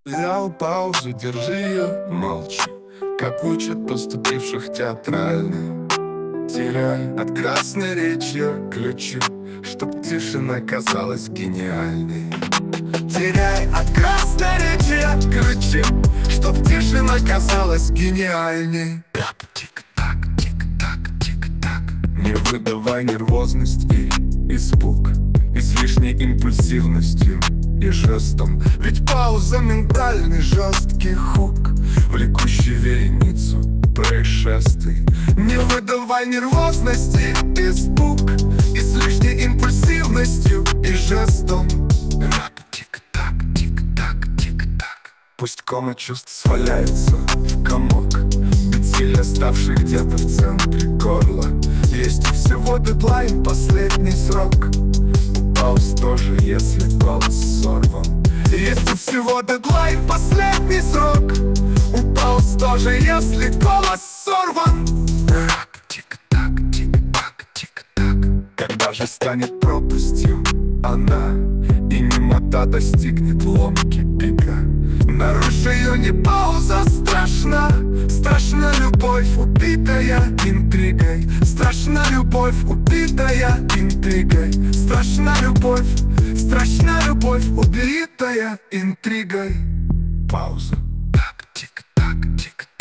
Взял паузу, держи ее, молча, как учат поступивших театрально. Теряй от красной речи ключи, чтоб тишина казалась гениальной. Теряй от красной речи ключи, чтоб тишина казалась гениальней. Тик-так, тик-так, тик-так. Не выдавай нервозность и испуг излишней импульсивностью и жестом. Ведь пауза — ментальный жесткий хук, влекущий вереницу происшествий. Не выдавай нервозности, испуг излишней импульсивностью и жестом. Тик-так, тик-так, тик-так. Пусть кома чувств сваляется в комок, бессильно ставший где-то в центре горла. Есть всего дедлайн, последний срок. Пауз тоже, если голос сорван. Есть всего дедлайн, последний срок. У пауз тоже, если голос сорван. Тик-так, тик-так, тик-так. Когда же станет пропастью она, и немота достигнет ломки пика? Наруши ее, не пауза страшна. Страшна любовь, убитая интригой. Страшна любовь, убитая интригой. Страшна любовь, убитая интригой. Пауза. Так, тик-так, тик-так.